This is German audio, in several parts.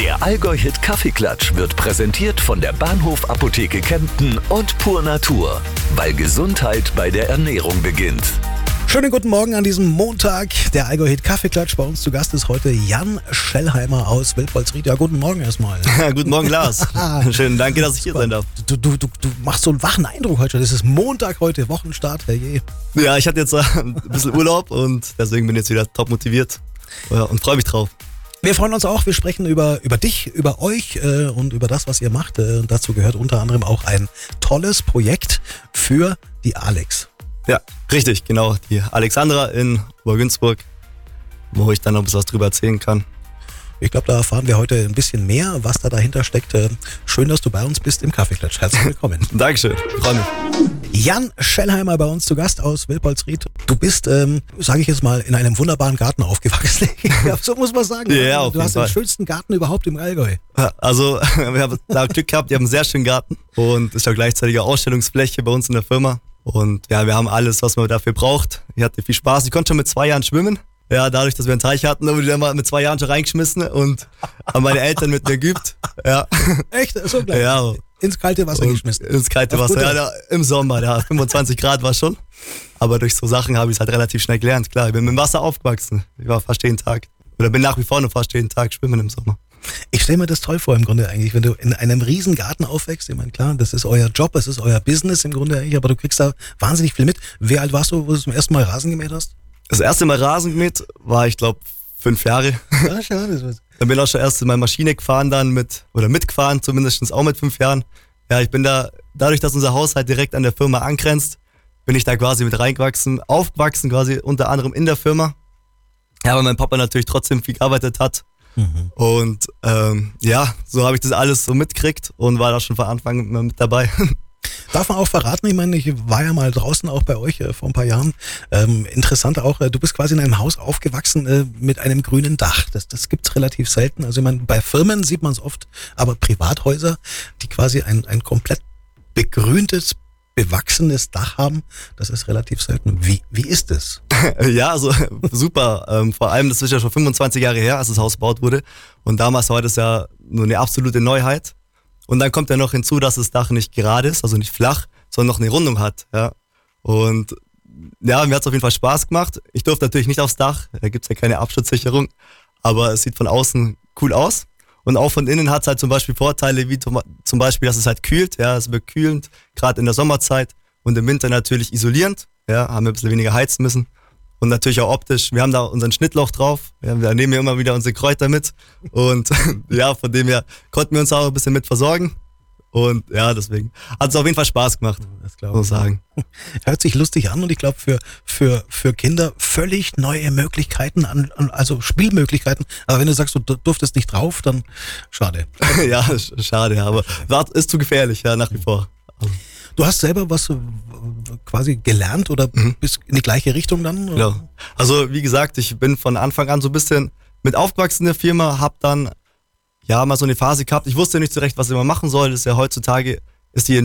Der Allgäu-Hit Kaffeeklatsch wird präsentiert von der Bahnhof Apotheke Kempten und Pur Natur, weil Gesundheit bei der Ernährung beginnt. Schönen guten Morgen an diesem Montag. Der Allgäu-Hit Kaffeeklatsch. Bei uns zu Gast ist heute Jan Schellheimer aus Wildpolsried. Ja, guten Morgen erstmal. Guten Morgen, Lars. Schön, danke, dass ich hier sein darf. Du machst so einen wachen Eindruck heute schon. Es ist Montag heute, Wochenstart, herrje. Ja, ich hatte jetzt ein bisschen Urlaub und deswegen bin ich jetzt wieder top motiviert und freue mich drauf. Wir freuen uns auch. Wir sprechen über dich, über euch und über das, was ihr macht. Dazu gehört unter anderem auch ein tolles Projekt für die Alex. Ja, richtig, genau. Die Alexandra in Obergünzburg, wo ich dann noch ein bisschen was drüber erzählen kann. Ich glaube, da erfahren wir heute ein bisschen mehr, was da dahinter steckt. Schön, dass du bei uns bist im Kaffeeklatsch. Herzlich willkommen. Dankeschön, freue mich. Jan Schellheimer bei uns zu Gast aus Wildpolsried. Du bist, sage ich jetzt mal, in einem wunderbaren Garten aufgewachsen. So muss man sagen. Ja, auf du jeden hast Fall den schönsten Garten überhaupt im Allgäu. Also, wir haben da Glück gehabt, die haben einen sehr schönen Garten und ist ja gleichzeitig eine Ausstellungsfläche bei uns in der Firma. Und ja, wir haben alles, was man dafür braucht. Ich hatte viel Spaß. Ich konnte schon mit 2 Jahren schwimmen. Ja, dadurch, dass wir einen Teich hatten, haben wir dann mal mit 2 Jahren schon reingeschmissen und haben meine Eltern mit mir geübt. Ja. Echt? So gleich? Ja. Ins kalte Wasser geschmissen? Ins kalte Wasser, ja, im Sommer, ja, 25 Grad war schon. Aber durch so Sachen habe ich es halt relativ schnell gelernt. Klar, ich bin mit dem Wasser aufgewachsen. Ich war fast jeden Tag, oder bin nach wie vor noch fast jeden Tag schwimmen im Sommer. Ich stelle mir das toll vor im Grunde eigentlich, wenn du in einem riesen Garten aufwächst. Ich meine, klar, das ist euer Job, es ist euer Business im Grunde eigentlich, aber du kriegst da wahnsinnig viel mit. Wie alt warst du, wo du zum ersten Mal Rasen gemäht hast? Das erste Mal Rasen gemäht war, ich glaube, 5 Jahre. Ja, schade. Dann bin ich auch schon erst in meine Maschine gefahren mitgefahren, zumindest auch mit 5 Jahren. Ja, ich bin da, dadurch, dass unser Haus halt direkt an der Firma angrenzt, bin ich da quasi mit reingewachsen, aufgewachsen quasi unter anderem in der Firma. Ja, weil mein Papa natürlich trotzdem viel gearbeitet hat. Mhm. Und ja, so habe ich das alles so mitgekriegt und war da schon von Anfang an mit dabei. Darf man auch verraten, ich meine, ich war ja mal draußen auch bei euch vor ein paar Jahren. Interessant auch, du bist quasi in einem Haus aufgewachsen mit einem grünen Dach. Das gibt's relativ selten. Also ich meine, bei Firmen sieht man es oft, aber Privathäuser, die quasi ein komplett begrüntes, bewachsenes Dach haben, das ist relativ selten. Wie ist es? Ja, also super. Vor allem, das ist ja schon 25 Jahre her, als das Haus gebaut wurde. Und damals war das ja nur eine absolute Neuheit. Und dann kommt ja noch hinzu, dass das Dach nicht gerade ist, also nicht flach, sondern noch eine Rundung hat. Ja. Und ja, mir hat es auf jeden Fall Spaß gemacht. Ich durfte natürlich nicht aufs Dach, da gibt's ja keine Abschutzsicherung, aber es sieht von außen cool aus. Und auch von innen hat es halt zum Beispiel Vorteile, wie zum Beispiel, dass es halt kühlt. Ja, es wird kühlend, gerade in der Sommerzeit und im Winter natürlich isolierend. Ja, haben wir ein bisschen weniger heizen müssen. Und natürlich auch optisch. Wir haben da unseren Schnittloch drauf. Ja, wir nehmen ja immer wieder unsere Kräuter mit. Und ja, von dem her konnten wir uns auch ein bisschen mit versorgen. Und ja, deswegen hat es auf jeden Fall Spaß gemacht, muss ich sagen. Hört sich lustig an und ich glaube für Kinder völlig neue Möglichkeiten, also Spielmöglichkeiten. Aber wenn du sagst, du durftest nicht drauf, dann schade. Ja, schade, ja, aber ist zu gefährlich, ja, nach wie vor. Du hast selber was quasi gelernt oder bist in die gleiche Richtung dann? Oder? Genau. Also wie gesagt, ich bin von Anfang an so ein bisschen mit aufgewachsen in der Firma, hab dann ja mal so eine Phase gehabt. Ich wusste nicht so recht, was ich immer machen soll. Das ist ja heutzutage ist der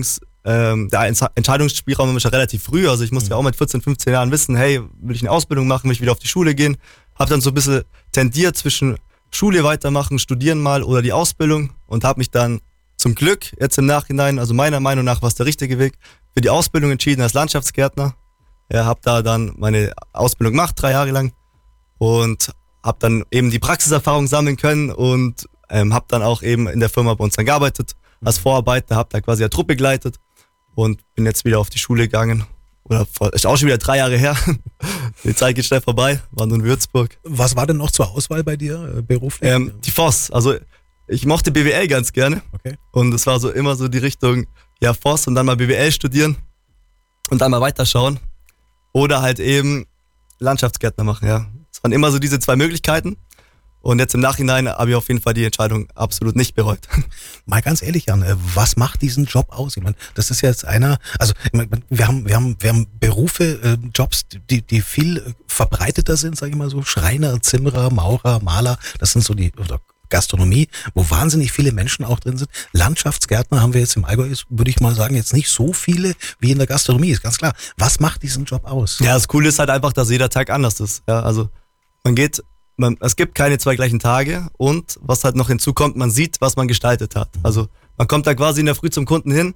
Entscheidungsspielraum immer schon relativ früh. Also ich musste ja auch mit 14, 15 Jahren wissen, hey, will ich eine Ausbildung machen, will ich wieder auf die Schule gehen? Hab dann so ein bisschen tendiert zwischen Schule weitermachen, studieren mal oder die Ausbildung und habe mich dann zum Glück jetzt im Nachhinein, also meiner Meinung nach war es der richtige Weg, für die Ausbildung entschieden als Landschaftsgärtner. Ja, habe da dann meine Ausbildung gemacht, 3 Jahre lang und habe dann eben die Praxiserfahrung sammeln können und habe dann auch eben in der Firma bei uns dann gearbeitet als Vorarbeiter, habe da quasi eine Truppe geleitet und bin jetzt wieder auf die Schule gegangen. Ist auch schon wieder 3 Jahre her. Die Zeit geht schnell vorbei, war nur in Würzburg. Was war denn noch zur Auswahl bei dir beruflich? Die Voss, also ich mochte BWL ganz gerne. Okay. Und es war so immer so die Richtung, ja, Voss und dann mal BWL studieren und dann mal weiterschauen. Oder halt eben Landschaftsgärtner machen, ja. Es waren immer so diese 2 Möglichkeiten. Und jetzt im Nachhinein habe ich auf jeden Fall die Entscheidung absolut nicht bereut. Mal ganz ehrlich, Jan, was macht diesen Job aus? Ich meine, das ist jetzt wir haben Berufe, Jobs, die viel verbreiteter sind, sage ich mal so, Schreiner, Zimmerer, Maurer, Maler, das sind so oder Gastronomie, wo wahnsinnig viele Menschen auch drin sind. Landschaftsgärtner haben wir jetzt im Allgäu, würde ich mal sagen, jetzt nicht so viele wie in der Gastronomie, ist ganz klar. Was macht diesen Job aus? Ja, das Coole ist halt einfach, dass jeder Tag anders ist. Ja, also man geht es gibt keine 2 gleichen Tage und was halt noch hinzukommt, man sieht, was man gestaltet hat. Also man kommt da quasi in der Früh zum Kunden hin,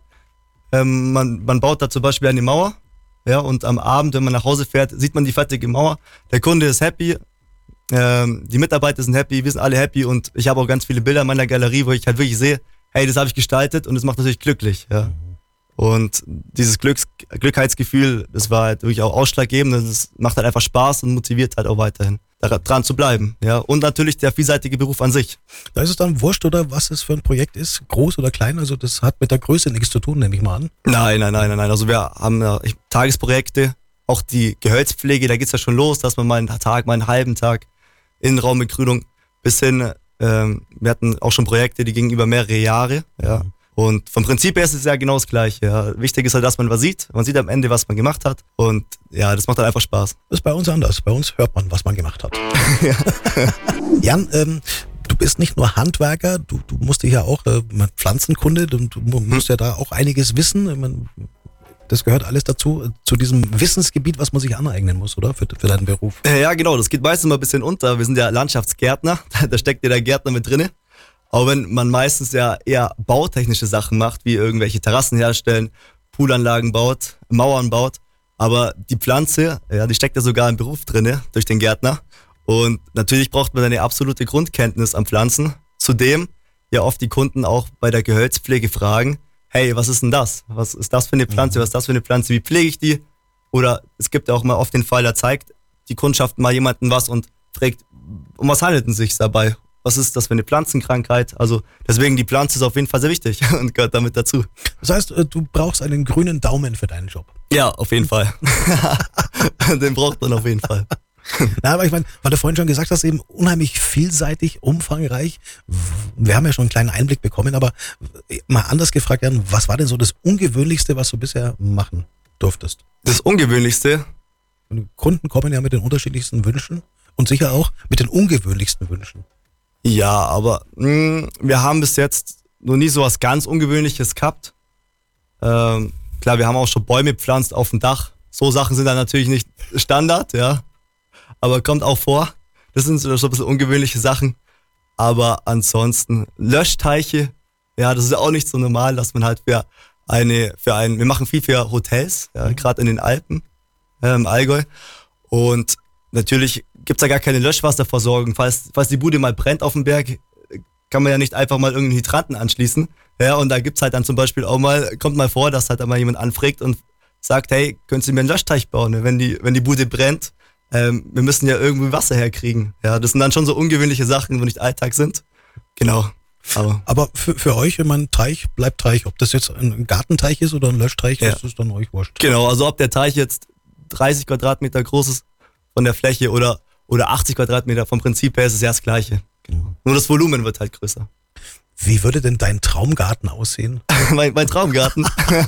man baut da zum Beispiel eine Mauer, ja, und am Abend, wenn man nach Hause fährt, sieht man die fertige Mauer, der Kunde ist happy, die Mitarbeiter sind happy, wir sind alle happy und ich habe auch ganz viele Bilder in meiner Galerie, wo ich halt wirklich sehe, hey, das habe ich gestaltet und das macht natürlich glücklich, ja. Und dieses Glückheitsgefühl, das war halt wirklich auch ausschlaggebend. Das macht halt einfach Spaß und motiviert halt auch weiterhin, dran zu bleiben. Ja. Und natürlich der vielseitige Beruf an sich. Da ist es dann wurscht, oder was es für ein Projekt ist, groß oder klein. Also das hat mit der Größe nichts zu tun, nehme ich mal an. Nein. Also wir haben ja Tagesprojekte, auch die Gehölzpflege, da geht's ja schon los, dass man mal einen halben Tag Innenraumbegrünung bis hin, wir hatten auch schon Projekte, die gingen über mehrere Jahre, ja. Und vom Prinzip her ist es ja genau das Gleiche. Ja. Wichtig ist halt, dass man was sieht. Man sieht am Ende, was man gemacht hat. Und ja, das macht halt einfach Spaß. Das ist bei uns anders. Bei uns hört man, was man gemacht hat. Ja. Jan, du bist nicht nur Handwerker, du musst dich ja auch Pflanzenkunde, du musst ja da auch einiges wissen. Das gehört alles dazu, zu diesem Wissensgebiet, was man sich aneignen muss, oder? Für deinen Beruf. Ja, genau. Das geht meistens mal ein bisschen unter. Wir sind ja Landschaftsgärtner. Da steckt ja der Gärtner mit drinne. Auch wenn man meistens ja eher bautechnische Sachen macht, wie irgendwelche Terrassen herstellen, Poolanlagen baut, Mauern baut. Aber die Pflanze, ja, die steckt ja sogar im Beruf drinne durch den Gärtner. Und natürlich braucht man eine absolute Grundkenntnis an Pflanzen. Zudem ja oft die Kunden auch bei der Gehölzpflege fragen, hey, was ist denn das? Was ist das für eine Pflanze? Was ist das für eine Pflanze? Wie pflege ich die? Oder es gibt ja auch mal oft den Fall, da zeigt die Kundschaft mal jemanden was und fragt, um was handelt es sich dabei? Was ist das für eine Pflanzenkrankheit? Also deswegen, die Pflanze ist auf jeden Fall sehr wichtig und gehört damit dazu. Das heißt, du brauchst einen grünen Daumen für deinen Job. Ja, auf jeden Fall. Den braucht man auf jeden Fall. Na, aber ich meine, weil du vorhin schon gesagt hast, eben unheimlich vielseitig, umfangreich. Wir haben ja schon einen kleinen Einblick bekommen, aber mal anders gefragt, Jan, was war denn so das Ungewöhnlichste, was du bisher machen durftest? Das Ungewöhnlichste? Kunden kommen ja mit den unterschiedlichsten Wünschen und sicher auch mit den ungewöhnlichsten Wünschen. Ja, aber wir haben bis jetzt noch nie so was ganz Ungewöhnliches gehabt. Klar, wir haben auch schon Bäume gepflanzt auf dem Dach. So Sachen sind dann natürlich nicht Standard, ja. Aber kommt auch vor. Das sind so ein bisschen ungewöhnliche Sachen. Aber ansonsten Löschteiche, ja, das ist ja auch nicht so normal, dass man halt wir machen viel für Hotels, ja, gerade in den Alpen, im Allgäu. Und natürlich gibt's da gar keine Löschwasserversorgung. Falls die Bude mal brennt auf dem Berg, kann man ja nicht einfach mal irgendeinen Hydranten anschließen. Ja, und da gibt's halt dann zum Beispiel auch kommt mal vor, dass halt einmal jemand anfragt und sagt, hey, können Sie mir einen Löschteich bauen, wenn die Bude brennt? Wir müssen ja irgendwie Wasser herkriegen. Ja, das sind dann schon so ungewöhnliche Sachen, die nicht Alltag sind. Genau. Aber für euch, wenn man Teich bleibt Teich, ob das jetzt ein Gartenteich ist oder ein Löschteich, ja, ist das dann euch wurscht. Genau, also ob der Teich jetzt 30 Quadratmeter groß ist von der Fläche oder 80 Quadratmeter, vom Prinzip her ist es ja das Gleiche. Genau. Nur das Volumen wird halt größer. Wie würde denn dein Traumgarten aussehen? mein Traumgarten?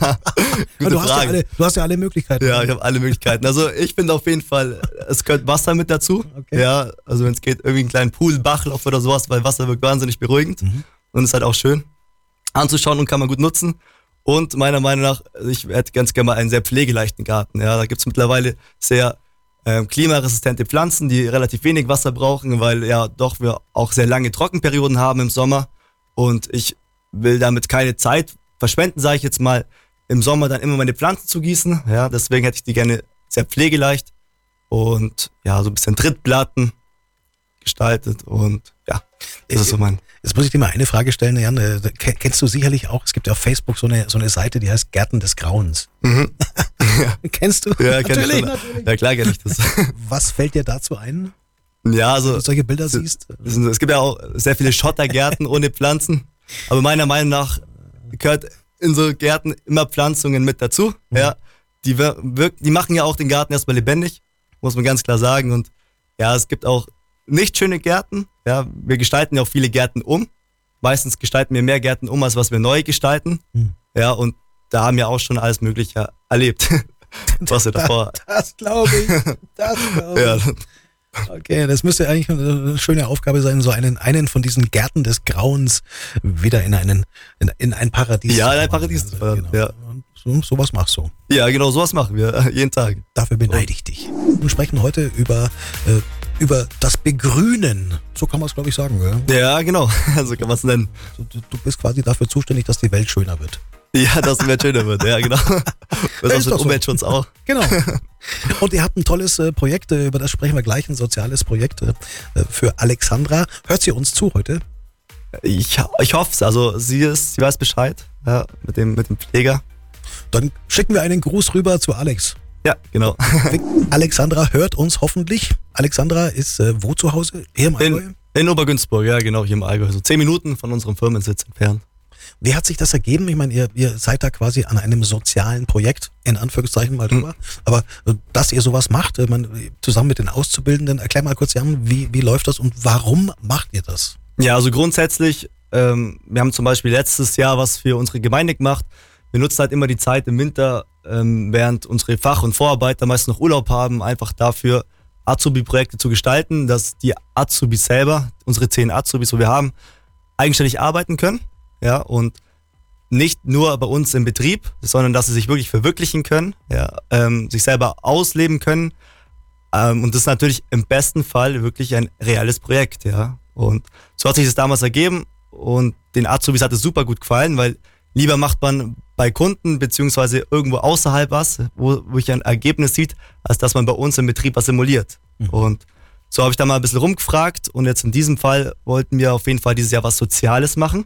Du hast ja alle Möglichkeiten. Ja, ich habe alle Möglichkeiten. Also ich finde auf jeden Fall, es gehört Wasser mit dazu. Okay. Ja, also wenn es geht, irgendwie einen kleinen Pool, Bachlauf oder sowas, weil Wasser wirkt wahnsinnig beruhigend und ist halt auch schön anzuschauen und kann man gut nutzen. Und meiner Meinung nach, ich hätte ganz gerne mal einen sehr pflegeleichten Garten. Ja, da gibt es mittlerweile sehr klimaresistente Pflanzen, die relativ wenig Wasser brauchen, weil ja doch wir auch sehr lange Trockenperioden haben im Sommer. Und ich will damit keine Zeit verschwenden, sage ich jetzt mal, im Sommer dann immer meine Pflanzen zu gießen. Ja, deswegen hätte ich die gerne sehr pflegeleicht und ja, so ein bisschen Trittplatten gestaltet und ja, das ist so mein. Jetzt muss ich dir mal eine Frage stellen, Jan. Kennst du sicherlich auch, es gibt ja auf Facebook so eine Seite, die heißt Gärten des Grauens. Mhm. Ja. Kennst du? Ja, natürlich. Ja, klar kenne ich das. Was fällt dir dazu ein? Ja, also, wenn du solche Bilder siehst. Es gibt ja auch sehr viele Schottergärten ohne Pflanzen, aber meiner Meinung nach gehört in so Gärten immer Pflanzungen mit dazu. Ja, die machen ja auch den Garten erstmal lebendig, muss man ganz klar sagen. Und ja, es gibt auch nicht schöne Gärten. Ja, wir gestalten ja auch viele Gärten um. Meistens gestalten wir mehr Gärten um, als was wir neu gestalten. Ja, und da haben wir auch schon alles Mögliche erlebt, was wir davor. Das glaube ich. Ja. Okay, das müsste eigentlich eine schöne Aufgabe sein, so einen von diesen Gärten des Grauens wieder in ein Paradies. Ja, in ein Paradies zu fahren. Genau. Ja. Und sowas machst du. Ja, genau, sowas machen wir jeden Tag. Dafür beneide ich dich. Wir sprechen heute über über das Begrünen, so kann man es glaube ich sagen. Ja? Ja, genau, so kann man es nennen. Du bist quasi dafür zuständig, dass die Welt schöner wird. Ja, dass die Welt schöner wird, ja genau. Das ist mit Umweltschutz auch. Genau. Und ihr habt ein tolles Projekt, über das sprechen wir gleich, ein soziales Projekt für Alexandra. Hört sie uns zu heute? Ich hoffe es, also sie weiß Bescheid, ja, mit dem Pfleger. Dann schicken wir einen Gruß rüber zu Alex. Ja, genau. Alexandra hört uns hoffentlich. Alexandra ist wo zu Hause? Hier im Allgäu? In Obergünzburg, ja genau, hier im Allgäu. So 10 Minuten von unserem Firmensitz entfernt. Wie hat sich das ergeben? Ich meine, ihr seid da quasi an einem sozialen Projekt, in Anführungszeichen mal drüber. Aber dass ihr sowas macht, zusammen mit den Auszubildenden, erklär mal kurz, Jan, wie läuft das und warum macht ihr das? Ja, also grundsätzlich, wir haben zum Beispiel letztes Jahr was für unsere Gemeinde gemacht. Wir nutzen halt immer die Zeit im Winter, während unsere Fach- und Vorarbeiter meist noch Urlaub haben, einfach dafür Azubi-Projekte zu gestalten, dass die Azubis selber, unsere 10 Azubis, wo wir haben, eigenständig arbeiten können. Ja, und nicht nur bei uns im Betrieb, sondern dass sie sich wirklich verwirklichen können, ja, sich selber ausleben können. Und das ist natürlich im besten Fall wirklich ein reales Projekt, ja. Und so hat sich das damals ergeben und den Azubis hat es super gut gefallen, weil lieber macht man bei Kunden beziehungsweise irgendwo außerhalb was, wo ich ein Ergebnis sieht, als dass man bei uns im Betrieb was simuliert. Mhm. Und so habe ich da mal ein bisschen rumgefragt und jetzt in diesem Fall wollten wir auf jeden Fall dieses Jahr was Soziales machen.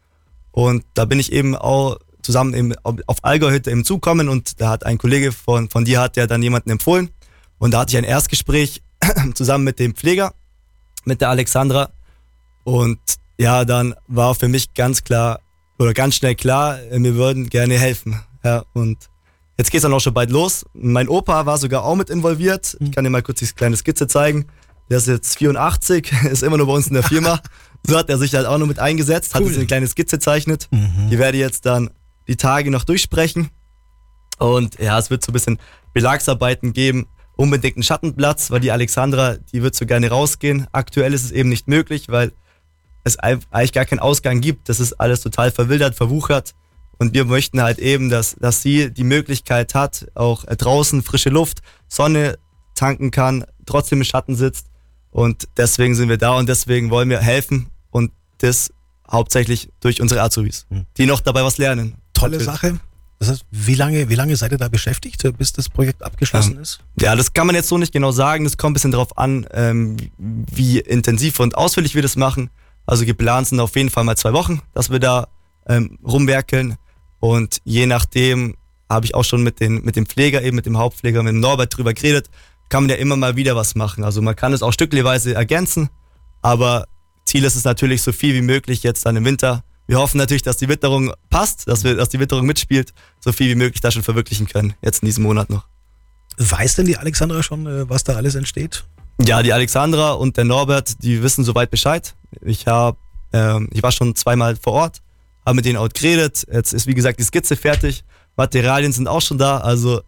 Und da bin ich eben auch zusammen auf Allgäu-Hütte eben zukommen und da hat ein Kollege von dir hat ja dann jemanden empfohlen und da hatte ich ein Erstgespräch zusammen mit dem Pfleger, mit der Alexandra und ja, dann war für mich ganz klar oder ganz schnell klar, wir würden gerne helfen. Ja, und jetzt geht's dann auch schon bald los. Mein Opa war sogar auch mit involviert. Ich kann dir mal kurz die kleine Skizze zeigen. Der ist jetzt 84, ist immer nur bei uns in der Firma. So hat er sich halt auch noch mit eingesetzt, hat jetzt eine kleine Skizze gezeichnet. Die werde ich jetzt dann die Tage noch durchsprechen. Und ja, es wird so ein bisschen Belagsarbeiten geben. Unbedingt einen Schattenplatz, weil die Alexandra, die wird so gerne rausgehen. Aktuell ist es eben nicht möglich, weil es eigentlich gar keinen Ausgang gibt. Das ist alles total verwildert, verwuchert. Und wir möchten halt eben, dass sie die Möglichkeit hat, auch draußen frische Luft, Sonne tanken kann, trotzdem im Schatten sitzt. Und deswegen sind wir da und deswegen wollen wir helfen und das hauptsächlich durch unsere Azubis, die noch dabei was lernen. Tolle Sache. Das heißt, wie lange seid ihr da beschäftigt, bis das Projekt abgeschlossen ist? Ja, das kann man jetzt so nicht genau sagen. Das kommt ein bisschen darauf an, wie intensiv und ausführlich wir das machen. Also geplant sind auf jeden Fall mal 2 Wochen, dass wir da rumwerkeln. Und je nachdem habe ich auch schon mit dem Pfleger, eben mit dem Hauptpfleger, mit dem Norbert drüber geredet, kann man ja immer mal wieder was machen. Also man kann es auch stückchenweise ergänzen, aber Ziel ist es natürlich so viel wie möglich jetzt dann im Winter. Wir hoffen natürlich, dass die Witterung passt, dass die Witterung mitspielt, so viel wie möglich da schon verwirklichen können, jetzt in diesem Monat noch. Weiß denn die Alexandra schon, was da alles entsteht? Ja, die Alexandra und der Norbert, die wissen soweit Bescheid. Ich war schon 2-mal vor Ort, habe mit denen auch geredet. Jetzt ist wie gesagt die Skizze fertig, Materialien sind auch schon da, also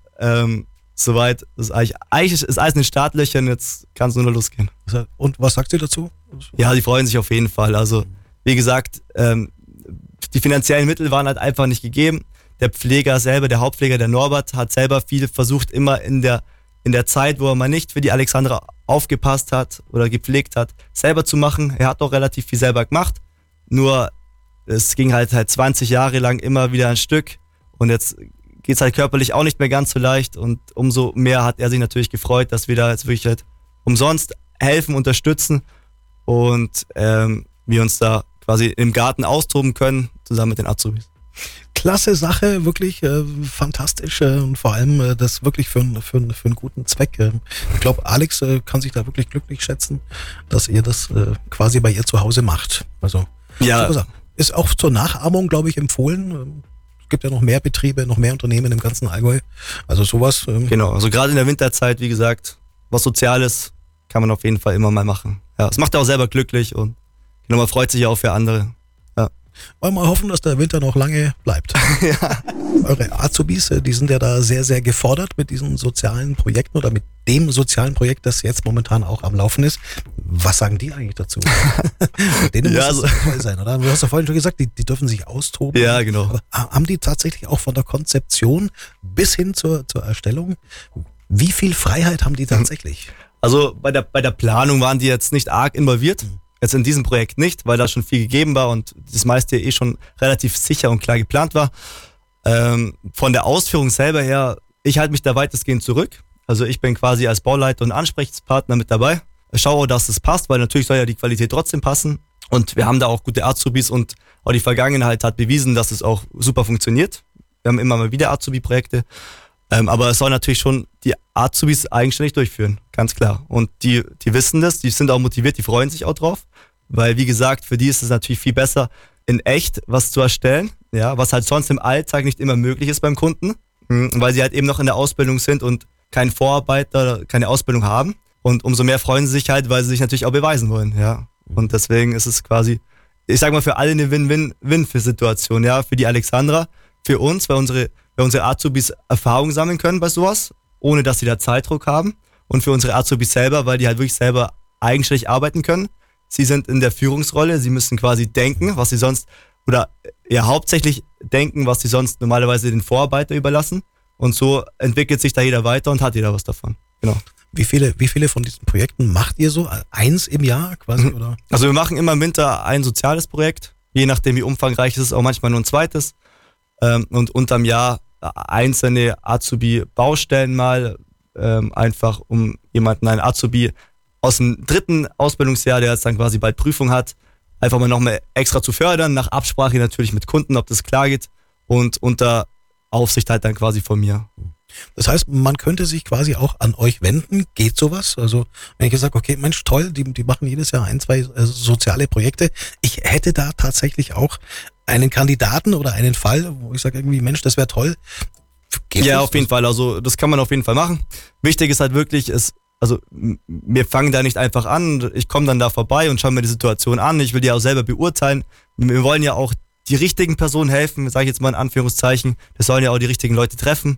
soweit ist eigentlich ist alles in den Startlöchern, jetzt kann es nur noch losgehen. Und was sagt sie dazu? Ja, die freuen sich auf jeden Fall. Also wie gesagt, die finanziellen Mittel waren halt einfach nicht gegeben. Der Pfleger selber, der Hauptpfleger, der Norbert, hat selber viel versucht, immer in der Zeit, wo er mal nicht für die Alexandra aufgepasst hat oder gepflegt hat, selber zu machen. Er hat auch relativ viel selber gemacht, nur es ging halt 20 Jahre lang immer wieder ein Stück und jetzt geht es halt körperlich auch nicht mehr ganz so leicht und umso mehr hat er sich natürlich gefreut, dass wir da jetzt wirklich halt umsonst helfen, unterstützen und wir uns da quasi im Garten austoben können, zusammen mit den Azubis. Klasse Sache, wirklich fantastisch und vor allem das wirklich für einen guten Zweck. Ich glaube, Alex kann sich da wirklich glücklich schätzen, dass ihr das quasi bei ihr zu Hause macht. Also ja, ist auch zur Nachahmung, glaube ich, empfohlen. Es gibt ja noch mehr Betriebe, noch mehr Unternehmen im ganzen Allgäu. Also sowas. Genau, also gerade in der Winterzeit, wie gesagt, was Soziales kann man auf jeden Fall immer mal machen. Ja, es macht ja auch selber glücklich und genau, man freut sich ja auch für andere. Wollen wir mal hoffen, dass der Winter noch lange bleibt. Ja. Eure Azubis, die sind ja da sehr, sehr gefordert mit diesen sozialen Projekten oder mit dem sozialen Projekt, das jetzt momentan auch am Laufen ist. Was sagen die eigentlich dazu? Denen muss es toll sein, oder? Du hast ja vorhin schon gesagt, die dürfen sich austoben. Ja, genau. Aber haben die tatsächlich auch von der Konzeption bis hin zur Erstellung, wie viel Freiheit haben die tatsächlich? Also bei der Planung waren die jetzt nicht arg involviert. Jetzt in diesem Projekt nicht, weil da schon viel gegeben war und das meiste schon relativ sicher und klar geplant war. Von der Ausführung selber her, ich halte mich da weitestgehend zurück. Also ich bin quasi als Bauleiter und Ansprechpartner mit dabei. Ich schaue, dass es passt, weil natürlich soll ja die Qualität trotzdem passen. Und wir haben da auch gute Azubis und auch die Vergangenheit hat bewiesen, dass es auch super funktioniert. Wir haben immer mal wieder Azubi-Projekte. Aber es soll natürlich schon die Azubis eigenständig durchführen, ganz klar. Und die wissen das, die sind auch motiviert, die freuen sich auch drauf. Weil, wie gesagt, für die ist es natürlich viel besser, in echt was zu erstellen, ja, was halt sonst im Alltag nicht immer möglich ist beim Kunden, weil sie halt eben noch in der Ausbildung sind und keinen Vorarbeiter, keine Ausbildung haben. Und umso mehr freuen sie sich halt, weil sie sich natürlich auch beweisen wollen, ja. Und deswegen ist es quasi, ich sag mal, für alle eine Win-Win-Win-Situation, ja. Für die Alexandra, für uns, weil unsere Azubis Erfahrung sammeln können bei sowas, ohne dass sie da Zeitdruck haben. Und für unsere Azubis selber, weil die halt wirklich selber eigenständig arbeiten können. Sie sind in der Führungsrolle, sie müssen quasi denken, was sie sonst, oder ja hauptsächlich denken, was sie sonst normalerweise den Vorarbeiter überlassen. Und so entwickelt sich da jeder weiter und hat jeder was davon. Genau. Wie viele von diesen Projekten macht ihr so? 1 im Jahr quasi, oder? Also wir machen immer im Winter ein soziales Projekt. Je nachdem, wie umfangreich es ist, auch manchmal nur ein zweites. Und unterm Jahr einzelne Azubi-Baustellen mal, einfach um jemanden, einen Azubi aus dem 3. Ausbildungsjahr, der jetzt dann quasi bald Prüfung hat, einfach mal nochmal extra zu fördern, nach Absprache natürlich mit Kunden, ob das klar geht und unter Aufsicht halt dann quasi von mir. Das heißt, man könnte sich quasi auch an euch wenden. Geht sowas? Also wenn ich gesagt, okay, Mensch, toll, die machen jedes Jahr 1, 2 soziale Projekte. Ich hätte da tatsächlich auch einen Kandidaten oder einen Fall, wo ich sage irgendwie, Mensch, das wäre toll. Geht ja, auf jeden Fall. Also das kann man auf jeden Fall machen. Wichtig ist halt wirklich, also wir fangen da nicht einfach an, ich komme dann da vorbei und schaue mir die Situation an. Ich will die auch selber beurteilen. Wir wollen ja auch die richtigen Personen helfen, sage ich jetzt mal in Anführungszeichen. Das sollen ja auch die richtigen Leute treffen.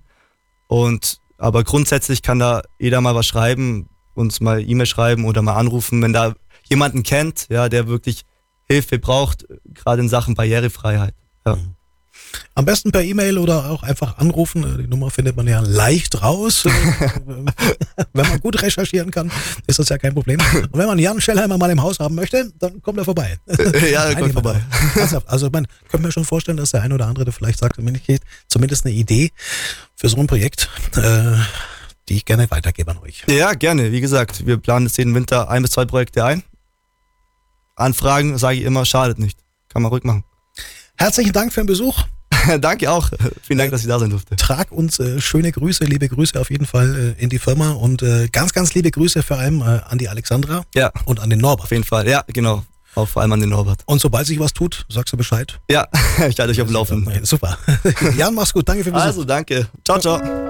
Aber grundsätzlich kann da jeder mal was schreiben, uns mal E-Mail schreiben oder mal anrufen, wenn da jemanden kennt, ja, der wirklich Hilfe braucht, gerade in Sachen Barrierefreiheit. Ja. Am besten per E-Mail oder auch einfach anrufen. Die Nummer findet man ja leicht raus. Wenn man gut recherchieren kann, ist das ja kein Problem. Und wenn man Jan Schellheimer mal im Haus haben möchte, dann kommt er vorbei. Ja, er kommt vorbei. Also man könnte mir schon vorstellen, dass der ein oder andere vielleicht sagt, zumindest eine Idee für so ein Projekt, die ich gerne weitergebe an euch. Ja, gerne. Wie gesagt, wir planen jetzt jeden Winter 1 bis 2 Projekte ein. Anfragen, sage ich immer, schadet nicht. Kann man ruhig machen. Herzlichen Dank für den Besuch. Danke auch. Vielen Dank, dass ich da sein durfte. Trag uns schöne Grüße, liebe Grüße auf jeden Fall in die Firma und ganz, ganz liebe Grüße vor allem an die Alexandra und an den Norbert. Auf jeden Fall, ja, genau. Auch vor allem an den Norbert. Und sobald sich was tut, sagst du Bescheid. Ja, ich halte euch auf dem Laufenden. Super. Jan, mach's gut. Danke für den Besuch. Also, danke. Ciao, ciao.